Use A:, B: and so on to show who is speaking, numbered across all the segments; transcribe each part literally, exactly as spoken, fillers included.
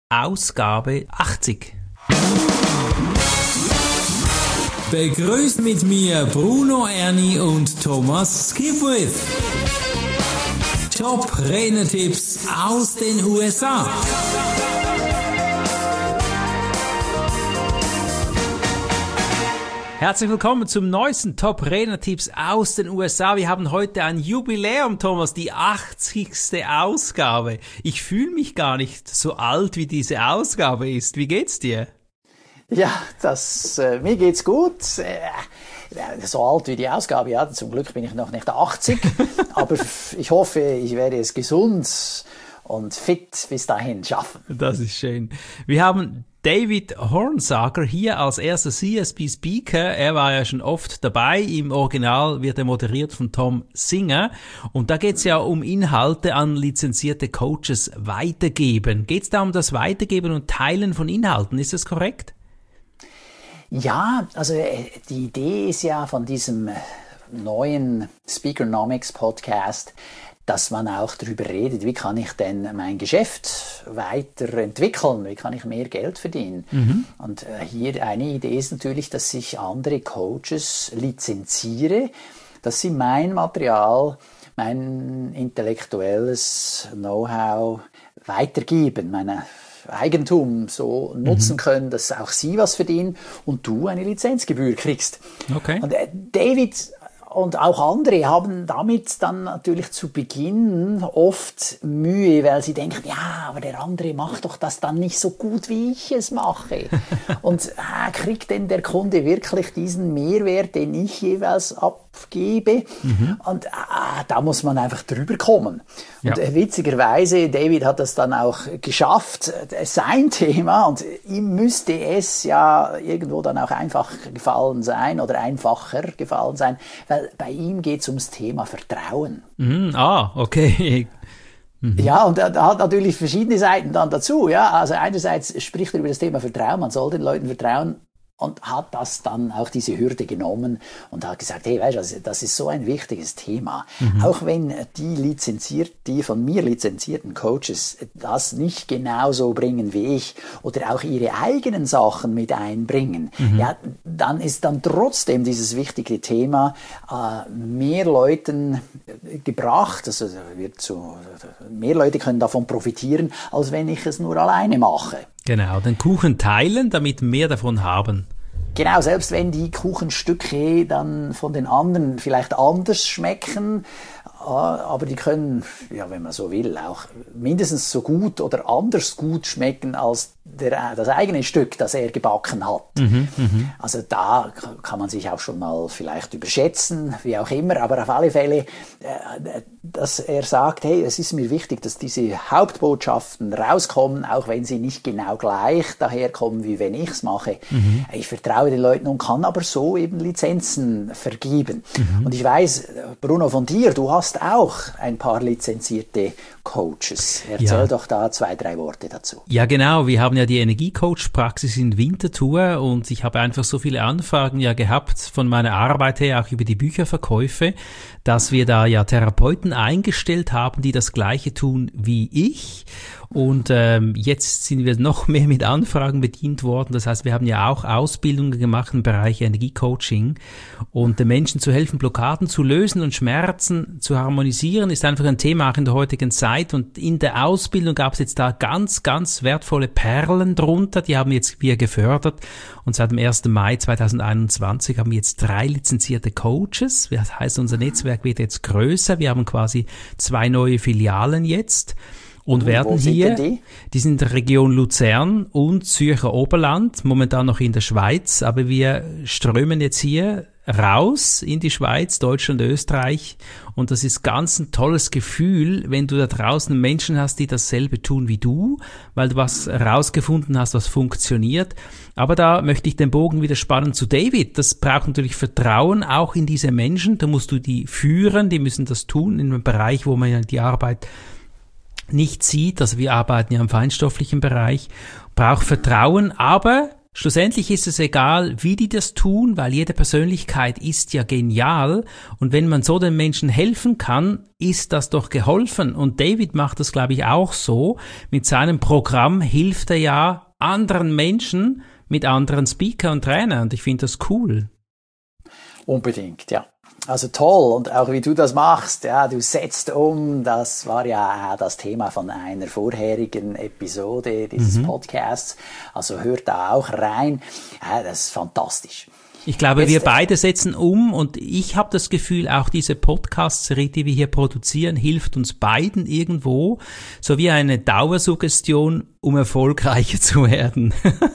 A: Ausgabe achtzig.
B: Begrüßt mit mir Bruno Erni und Thomas Skipwith. Top-Renner-Tipps aus den U S A.
A: Herzlich willkommen zum neuesten Top-Renner-Tipps aus den U S A. Wir haben heute ein Jubiläum, Thomas, die achtzigste Ausgabe. Ich fühle mich gar nicht so alt, wie diese Ausgabe ist. Wie geht's dir?
C: Ja, das, äh, mir geht's gut. Äh, so alt wie die Ausgabe, ja, zum Glück bin ich noch nicht achtzig. Aber ich hoffe, ich werde es gesund und fit bis dahin schaffen.
A: Das ist schön. Wir haben David Hornsager hier als erster C S B-Speaker. Er war ja schon oft dabei. Im Original wird er moderiert von Tom Singer. Und da geht's ja um Inhalte an lizenzierte Coaches weitergeben. Geht's da um das Weitergeben und Teilen von Inhalten? Ist das korrekt?
C: Ja, also die Idee ist ja von diesem neuen Speakernomics Podcast, dass man auch darüber redet, wie kann ich denn mein Geschäft weiterentwickeln, wie kann ich mehr Geld verdienen. Mhm. Und hier eine Idee ist natürlich, dass ich andere Coaches lizenziere, dass sie mein Material, mein intellektuelles Know-how weitergeben, meine Eigentum so nutzen mhm. können, dass auch sie was verdienen und du eine Lizenzgebühr kriegst.
A: Okay.
C: Und äh, David und auch andere haben damit dann natürlich zu Beginn oft Mühe, weil sie denken, ja, aber der andere macht doch das dann nicht so gut, wie ich es mache. Und äh, kriegt denn der Kunde wirklich diesen Mehrwert, den ich jeweils abgebe? Mhm. Und äh, da muss man einfach drüber kommen. Ja. Und äh, witzigerweise, David hat das dann auch geschafft, äh, sein Thema, und ihm müsste es ja irgendwo dann auch einfach gefallen sein oder einfacher gefallen sein, weil bei ihm geht es ums Thema Vertrauen.
A: Mhm, ah, okay. Mhm.
C: Ja, und er hat natürlich verschiedene Seiten dann dazu. Ja, also einerseits spricht er über das Thema Vertrauen, man soll den Leuten vertrauen, und hat das dann auch diese Hürde genommen und hat gesagt, hey, weißt du, das ist so ein wichtiges Thema. Mhm. Auch wenn die lizenziert, die von mir lizenzierten Coaches das nicht genauso bringen wie ich oder auch ihre eigenen Sachen mit einbringen, mhm. ja, dann ist dann trotzdem dieses wichtige Thema äh, mehr Leuten gebracht, also wird so, mehr Leute können davon profitieren, als wenn ich es nur alleine mache.
A: Genau, den Kuchen teilen, damit mehr davon haben.
C: Genau, selbst wenn die Kuchenstücke dann von den anderen vielleicht anders schmecken, aber die können, ja, wenn man so will, auch mindestens so gut oder anders gut schmecken als der, das eigene Stück, das er gebacken hat. Mhm, mh. Also da kann man sich auch schon mal vielleicht überschätzen, wie auch immer, aber auf alle Fälle, dass er sagt, hey, es ist mir wichtig, dass diese Hauptbotschaften rauskommen, auch wenn sie nicht genau gleich daherkommen, wie wenn ich es mache. Mhm. Ich vertraue den Leuten und kann aber so eben Lizenzen vergeben. Mhm. Und ich weiß, Bruno, von dir, du hast auch ein paar lizenzierte Coaches. Erzähl ja. doch da zwei, drei Worte dazu.
A: Ja, genau. Wir haben ja die Energiecoach-Praxis in Winterthur und ich habe einfach so viele Anfragen ja gehabt von meiner Arbeit her, auch über die Bücherverkäufe, dass wir da ja Therapeuten eingestellt haben, die das Gleiche tun wie ich. Und ähm, jetzt sind wir noch mehr mit Anfragen bedient worden. Das heißt, wir haben ja auch Ausbildungen gemacht im Bereich Energiecoaching. Und den Menschen zu helfen, Blockaden zu lösen und Schmerzen zu harmonisieren, ist einfach ein Thema auch in der heutigen Zeit. Und in der Ausbildung gab es jetzt da ganz, ganz wertvolle Perlen drunter. Die haben jetzt wir gefördert. Und seit dem ersten Mai zweitausendeinundzwanzig haben wir jetzt drei lizenzierte Coaches. Das heißt, unser Netzwerk wird jetzt größer. Wir haben quasi zwei neue Filialen jetzt. Und werden hier, die? die sind in der Region Luzern und Zürcher Oberland, momentan noch in der Schweiz, aber wir strömen jetzt hier raus in die Schweiz, Deutschland, Österreich, und das ist ganz ein tolles Gefühl, wenn du da draußen Menschen hast, die dasselbe tun wie du, weil du was herausgefunden hast, was funktioniert. Aber da möchte ich den Bogen wieder spannen zu David. Das braucht natürlich Vertrauen auch in diese Menschen, da musst du die führen, die müssen das tun in einem Bereich, wo man ja die Arbeit nicht sieht, also wir arbeiten ja im feinstofflichen Bereich, braucht Vertrauen, aber Schlussendlich ist es egal, wie die das tun, weil jede Persönlichkeit ist ja genial und wenn man so den Menschen helfen kann, ist das doch geholfen. Und David macht das, glaube ich, auch so. Mit seinem Programm hilft er ja anderen Menschen mit anderen Speaker und Trainern und ich finde das cool.
C: Unbedingt, ja. Also toll und auch wie du das machst, ja, du setzt um, das war ja das Thema von einer vorherigen Episode dieses mhm. Podcasts, also hört da auch rein, ja, das ist fantastisch.
A: Ich glaube,
C: Jetzt,
A: wir beide setzen um und ich habe das Gefühl, auch diese Podcast-Serie, die wir hier produzieren, hilft uns beiden irgendwo, so wie eine Dauersuggestion, um erfolgreicher zu werden.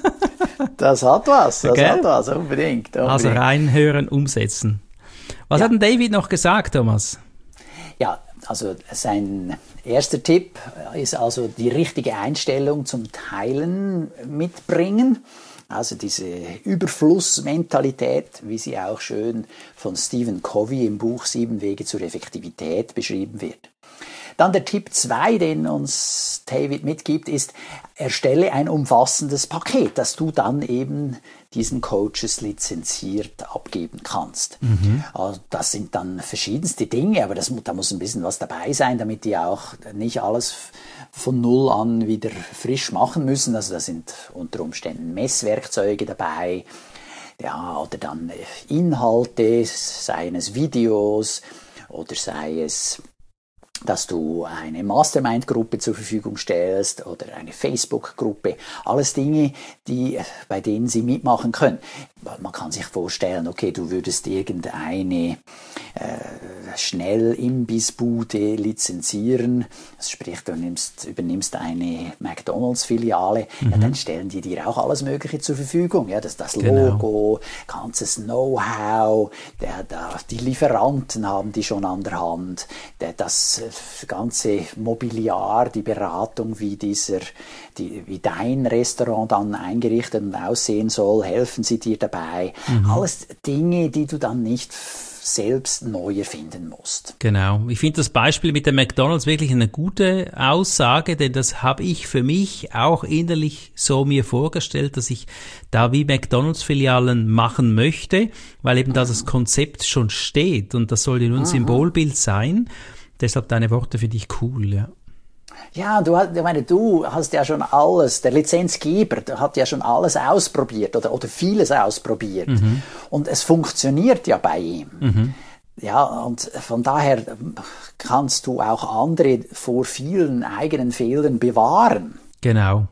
C: Das hat was, das
A: okay.
C: hat was, unbedingt, unbedingt.
A: Also reinhören, umsetzen. Was ja. hat denn David noch gesagt, Thomas?
C: Ja, also sein erster Tipp ist also die richtige Einstellung zum Teilen mitbringen. Also diese Überflussmentalität, wie sie auch schön von Stephen Covey im Buch Sieben Wege zur Effektivität beschrieben wird. Dann der Tipp zwei, den uns David mitgibt, ist, erstelle ein umfassendes Paket, das du dann eben diesen Coaches lizenziert abgeben kannst. Mhm. Also das sind dann verschiedenste Dinge, aber das, da muss ein bisschen was dabei sein, damit die auch nicht alles von Null an wieder frisch machen müssen. Also da sind unter Umständen Messwerkzeuge dabei, ja, oder dann Inhalte, seien es Videos oder sei es dass du eine Mastermind-Gruppe zur Verfügung stellst oder eine Facebook-Gruppe. Alles Dinge, die, bei denen sie mitmachen können. Man kann sich vorstellen, okay, du würdest irgendeine äh, Schnell-Imbissbude lizenzieren. Das sprich, du nimmst, übernimmst eine McDonalds-Filiale, mhm. ja, dann stellen die dir auch alles Mögliche zur Verfügung. Ja, das, das Logo, genau. ganzes Know-how, der, der, die Lieferanten haben die schon an der Hand, der, das ganze Mobiliar, die Beratung, wie dieser, die, wie dein Restaurant dann eingerichtet und aussehen soll, helfen sie dir dabei. Mhm. Alles Dinge, die du dann nicht selbst neu erfinden musst.
A: Genau. Ich finde das Beispiel mit der McDonalds wirklich eine gute Aussage, denn das habe ich für mich auch innerlich so mir vorgestellt, dass ich da wie McDonalds-Filialen machen möchte, weil eben da das Konzept schon steht und das soll ja nur ein Symbolbild sein. Deshalb deine Worte finde ich cool, ja.
C: Ja, du, ich meine, du hast ja schon alles, der Lizenzgeber der hat ja schon alles ausprobiert oder, oder vieles ausprobiert. Mhm. Und es funktioniert ja bei ihm. Mhm. Ja, und von daher kannst du auch andere vor vielen eigenen Fehlern bewahren.
A: Genau.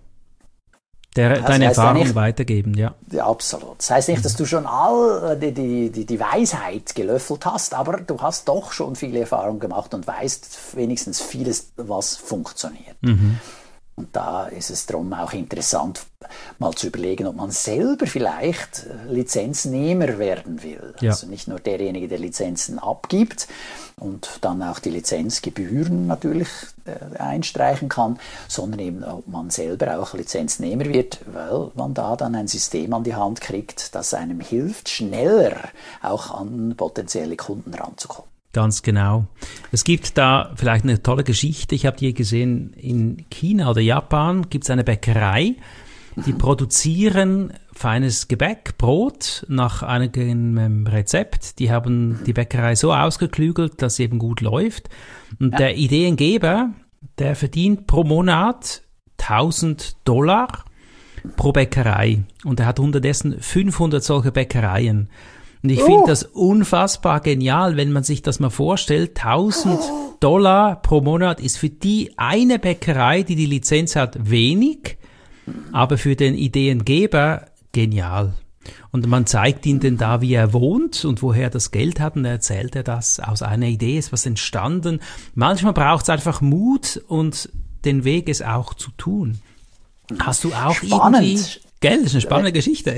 A: Der,
C: das
A: deine Erfahrung
C: ja nicht,
A: weitergeben, ja.
C: Ja, absolut. Das heißt nicht, dass du schon all die, die, die Weisheit gelöffelt hast, aber du hast doch schon viele Erfahrungen gemacht und weißt wenigstens vieles, was funktioniert. Mhm. Und da ist es darum auch interessant, mal zu überlegen, ob man selber vielleicht Lizenznehmer werden will. Ja. Also nicht nur derjenige, der Lizenzen abgibt und dann auch die Lizenzgebühren natürlich äh, einstreichen kann, sondern eben, ob man selber auch Lizenznehmer wird, weil man da dann ein System an die Hand kriegt, das einem hilft, schneller auch an potenzielle Kunden ranzukommen.
A: Ganz genau. Es gibt da vielleicht eine tolle Geschichte. Ich habe die gesehen, in China oder Japan gibt es eine Bäckerei, die produzieren feines Gebäck, Brot nach einem Rezept. Die haben die Bäckerei so ausgeklügelt, dass sie eben gut läuft. Und ja. der Ideengeber, der verdient pro Monat tausend Dollar pro Bäckerei. Und er hat unterdessen fünfhundert solche Bäckereien. Und ich oh. finde das unfassbar genial, wenn man sich das mal vorstellt. tausend Dollar pro Monat ist für die eine Bäckerei, die die Lizenz hat, wenig, aber für den Ideengeber genial. Und man zeigt ihm denn da, wie er wohnt und woher er das Geld hat, und er erzählt er das, aus einer Idee ist was entstanden. Manchmal braucht es einfach Mut und den Weg, es auch zu tun. Hast du auch
C: Spannend.
A: irgendwie... Gell, das ist eine spannende Geschichte.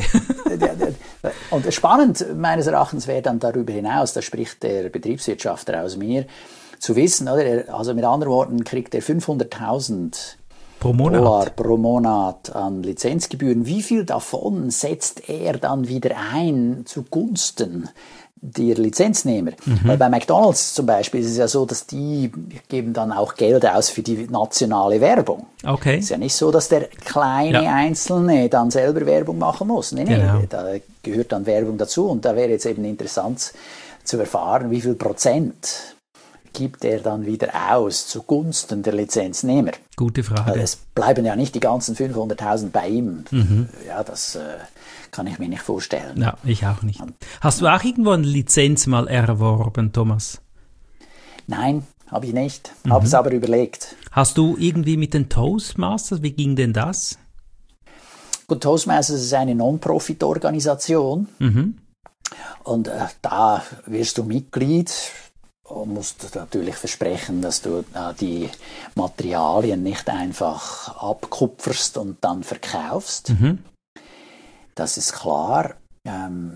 C: Und spannend meines Erachtens wäre dann darüber hinaus, da spricht der Betriebswirtschaftler aus mir, zu wissen, oder? Also mit anderen Worten kriegt er fünfhunderttausend
A: pro Monat.
C: Dollar pro Monat an Lizenzgebühren. Wie viel davon setzt er dann wieder ein zugunsten die Lizenznehmer. Mhm. Weil bei McDonald's zum Beispiel ist es ja so, dass die geben dann auch Geld aus für die nationale Werbung.
A: Okay.
C: Es ist ja nicht so, dass der kleine ja. Einzelne dann selber Werbung machen muss. Nee, nee, genau. Da gehört dann Werbung dazu. Und da wäre jetzt eben interessant zu erfahren, wie viel Prozent gibt er dann wieder aus zugunsten der Lizenznehmer.
A: Gute Frage.
C: Weil es bleiben ja nicht die ganzen fünfhunderttausend bei ihm. Mhm. Ja, das... Äh, kann ich mir nicht vorstellen.
A: Ja, ich auch nicht. Hast du auch irgendwo eine Lizenz mal erworben, Thomas?
C: Nein, habe ich nicht. Mhm. Habe es aber überlegt.
A: Hast du irgendwie mit den Toastmasters, wie ging denn das?
C: Gut, Toastmasters ist eine Non-Profit-Organisation. Mhm. Und äh, da wirst du Mitglied und musst natürlich versprechen, dass du äh, die Materialien nicht einfach abkupferst und dann verkaufst. Mhm. Das ist klar. Ähm,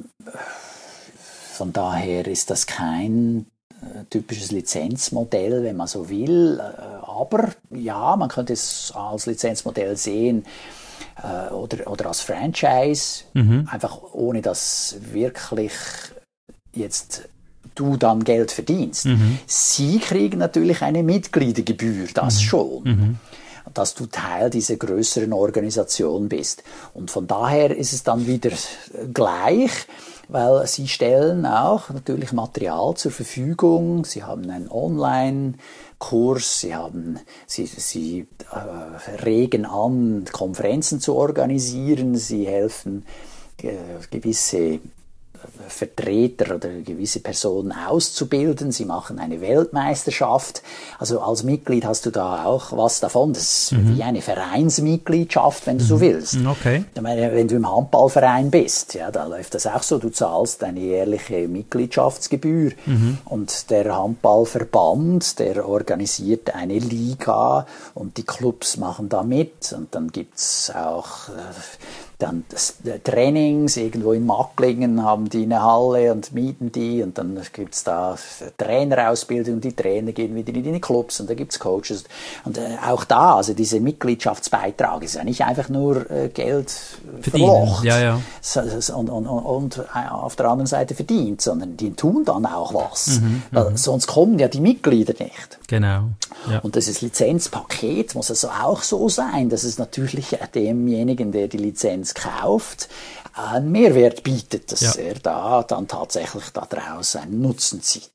C: von daher ist das kein äh, typisches Lizenzmodell, wenn man so will. Äh, aber ja, man könnte es als Lizenzmodell sehen äh, oder, oder als Franchise, mhm. einfach ohne dass wirklich jetzt du dann Geld verdienst. Mhm. Sie kriegen natürlich eine Mitgliedergebühr, das mhm. schon. Mhm. Dass du Teil dieser größeren Organisation bist. Und von daher ist es dann wieder gleich, weil sie stellen auch natürlich Material zur Verfügung. Sie haben einen Online-Kurs, sie haben, sie, sie äh, regen an, Konferenzen zu organisieren, sie helfen äh, gewisse Vertreter oder gewisse Personen auszubilden. Sie machen eine Weltmeisterschaft. Also als Mitglied hast du da auch was davon. Das ist mhm. wie eine Vereinsmitgliedschaft, wenn du mhm. so willst. Okay. Ich meine, wenn du im Handballverein bist, ja, da läuft das auch so. Du zahlst eine jährliche Mitgliedschaftsgebühr mhm. und der Handballverband, der organisiert eine Liga und die Clubs machen da mit und dann gibt's auch äh, dann das Trainings, irgendwo in Macklingen haben die eine Halle und mieten die und dann gibt's da Trainerausbildung, die Trainer gehen wieder in die Clubs und da gibt's Coaches und äh, auch da, also dieser Mitgliedschaftsbeitrag ist ja nicht einfach nur äh, Geld verlocht ja, ja. Und, und, und auf der anderen Seite verdient, sondern die tun dann auch was, mhm, weil sonst kommen ja die Mitglieder nicht.
A: Genau. Ja.
C: Und das Lizenzpaket muss also auch so sein, dass es natürlich demjenigen, der die Lizenz kauft, einen Mehrwert bietet, dass ja. er da dann tatsächlich daraus einen Nutzen zieht.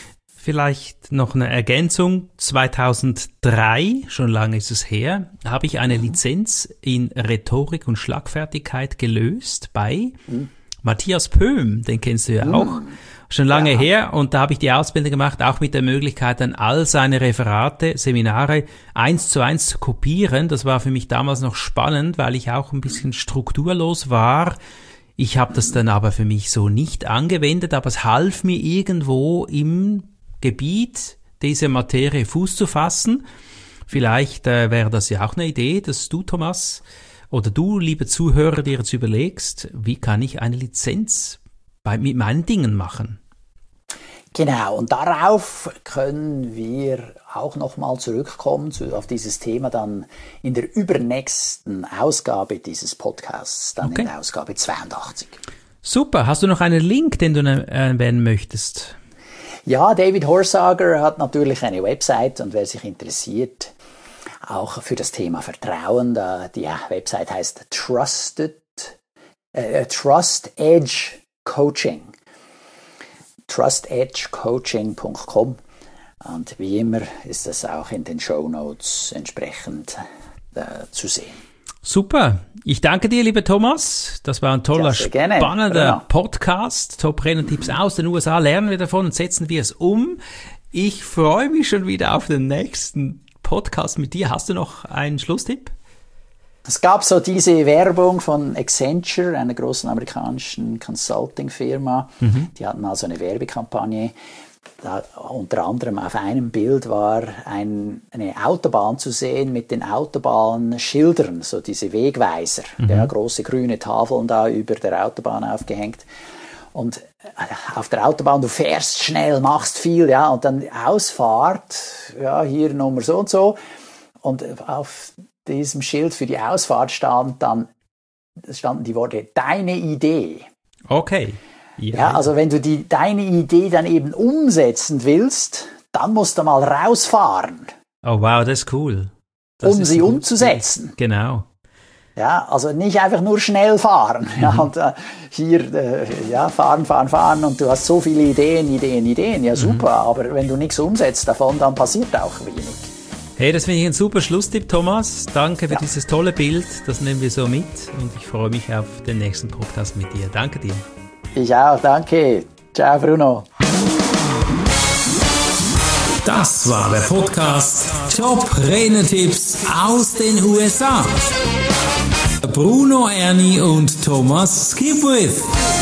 A: Vielleicht noch eine Ergänzung. zweitausenddrei, schon lange ist es her, habe ich eine mhm. Lizenz in Rhetorik und Schlagfertigkeit gelöst bei mhm. Matthias Pöhm, den kennst du ja mhm. auch. Schon lange ja. her und da habe ich die Ausbildung gemacht, auch mit der Möglichkeit, dann all seine Referate, Seminare eins zu eins zu kopieren. Das war für mich damals noch spannend, weil ich auch ein bisschen strukturlos war. Ich habe das dann aber für mich so nicht angewendet, aber es half mir irgendwo im Gebiet dieser Materie Fuß zu fassen. Vielleicht äh, wäre das ja auch eine Idee, dass du, Thomas, oder du, liebe Zuhörer, dir jetzt überlegst, wie kann ich eine Lizenz bei, mit meinen Dingen machen?
C: Genau, und darauf können wir auch nochmal zurückkommen, zu, auf dieses Thema dann in der übernächsten Ausgabe dieses Podcasts, dann okay. in der Ausgabe zweiundachtzig.
A: Super, hast du noch einen Link, den du erwähnen möchtest?
C: Ja, David Horsager hat natürlich eine Website und wer sich interessiert, auch für das Thema Vertrauen, da die Website heißt Trusted, äh, Trust Edge Coaching. trust edge coaching punkt com und wie immer ist das auch in den Shownotes entsprechend äh, zu sehen.
A: Super. Ich danke dir, lieber Thomas. Das war ein toller, ja, spannender ja. Podcast. Top-Renner-Tipps mhm. aus den U S A. Lernen wir davon und setzen wir es um. Ich freue mich schon wieder auf den nächsten Podcast mit dir. Hast du noch einen Schlusstipp?
C: Es gab so diese Werbung von Accenture, einer großen amerikanischen Consulting-Firma. Mhm. Die hatten mal so eine Werbekampagne. Da, unter anderem auf einem Bild war ein, eine Autobahn zu sehen mit den Autobahnschildern, so diese Wegweiser, mhm. ja, große grüne Tafeln da über der Autobahn aufgehängt. Und auf der Autobahn, du fährst schnell, machst viel, ja, und dann Ausfahrt, ja, hier Nummer so und so. Und auf diesem Schild für die Ausfahrt stand dann, standen die Worte, deine Idee.
A: Okay.
C: Ja, ja, also wenn du die, deine Idee dann eben umsetzen willst, dann musst du mal rausfahren.
A: Oh wow, das ist cool. Das
C: um
A: ist
C: sie
A: gut.
C: umzusetzen.
A: Genau.
C: Ja, also nicht einfach nur schnell fahren. Mhm. Ja, und äh, hier äh, ja, fahren, fahren, fahren und du hast so viele Ideen, Ideen, Ideen. Ja, super, mhm. aber wenn du nichts umsetzt davon, dann passiert auch wenig.
A: Hey, das finde ich ein super Schlusstipp, Thomas. Danke für
C: ja.
A: dieses tolle Bild. Das nehmen wir so mit und ich freue mich auf den nächsten Podcast mit dir. Danke dir.
C: Ich auch, danke. Ciao, Bruno.
B: Das war der Podcast Top Renetipps aus den U S A. Bruno Erni und Thomas Skipwith.